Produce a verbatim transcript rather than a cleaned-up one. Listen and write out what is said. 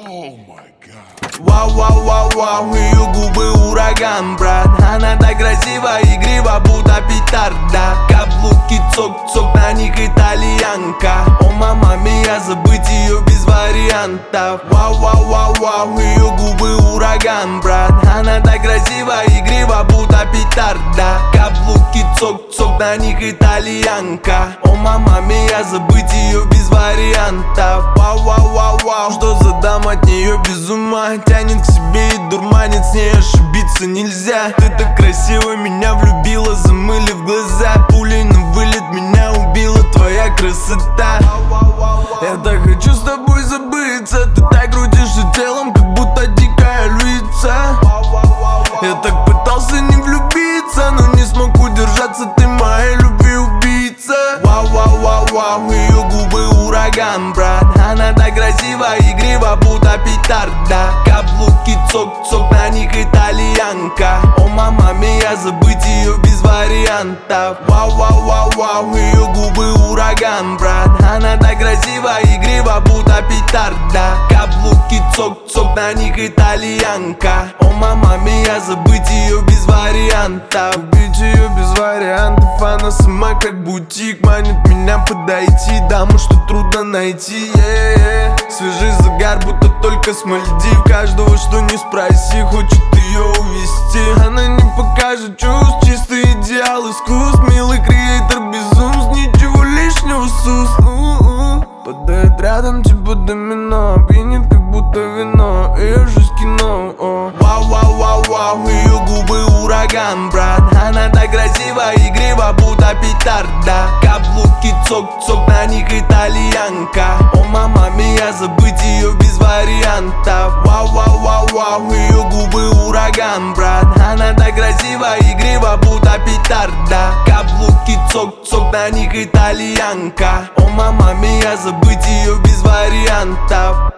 Вау, вау, вау, вау, ее губы ураган, брат. Она так красива, игрива, будто петарда. Каблуки цок-цок, на них итальянка. О, мама мия, забыть ее без вариантов. Вау, вау, вау, вау, ее губы ураган, брат. Она так красива, игрива, будто петарда. Каблуки цок-цок, на них итальянка. О, мама мия, забыть ее без вариантов. Вау, вау, вау, вау, что за дама, от нее без ума. Тянет к себе и дурманит, с ней ошибиться нельзя. Ты так красиво меня влюбила, замылив глаза. Пулей на вылет меня убила твоя красота. Я так хочу с тобой забыться. Ты так крутишься телом, как будто дикая львица. Я так пытался не влюбиться, но не смог удержаться. Ты моей любви убийца. Вау, вау, вау, вау, ее губы ураган, брат. Она так красива, игрива, будто петарда. Каблуки цок-цок, на них итальянка. О, мама мия, забыть ее без вариантов. Вау, вау, вау, вау, ее губы ураган, брат. Она так красива, игрива, будто петарда. Каблуки цок-цок, на них итальянка. О, мама мия, забыть ее без вариантов. Убить ее без вариантов, она сама как бутик. Манит меня подойти, даму, что трудно найти, yeah, yeah. Свежий загар, будто только с Мальдив. Каждого, что не спроси, хочет ее увести. Она не покажет чувств, чистый идеал искусств. Милый креатор безумств, ничего лишнего сус. Падает рядом, типа домино. Пьянит, как будто вино. Ее жизнь кино. Вау, вау, вау, вау, ее губы ураган, брат. Она так красива, игрива, будто петарда. Каблуки цок-цок, на них итальянка. О, мама мия, забыть ее без вариантов. Вау, вау, вау, вау, ее губы ураган, брат. Она так красива, игрива, будто петарда. Каблуки цок-цок, на них итальянка. О, мама мия, забыть ее без вариантов.